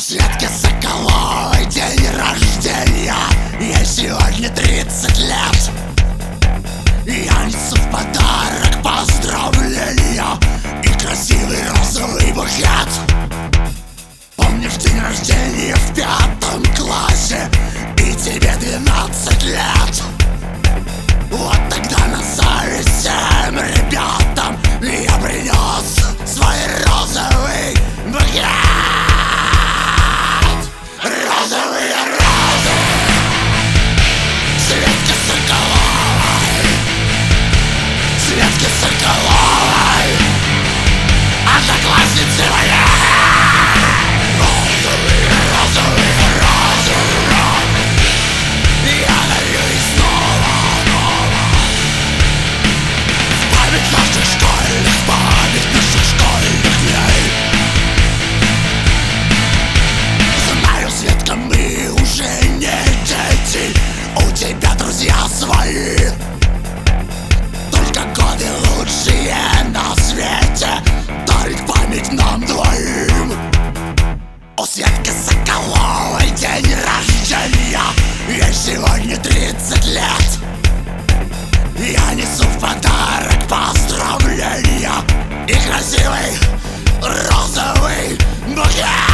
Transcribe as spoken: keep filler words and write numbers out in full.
Светке Соколовой день рождения, ей сегодня тридцать лет. Я несу в подарок поздравления и красивый розовый букет. Помнишь день рождения в пятом классе, и тебе двенадцать лет? Вот тогда на зависть всем ребятам я принес свой розовый букет. Розовые розы Светке Соколовой, Светке Соколовой, одноклассницы моей. Розовые, розовые розы, я дарю их снова, снова. В память наших школьных, в память наших школьных дней. Знаю, Светка, мы уже не дети, у тебя друзья свои, только годы лучшие на свете дарит память нам двоим. У Светки Соколовой день рождения, ей сегодня тридцать лет. Я несу в подарок поздравления и красивый розовый букет.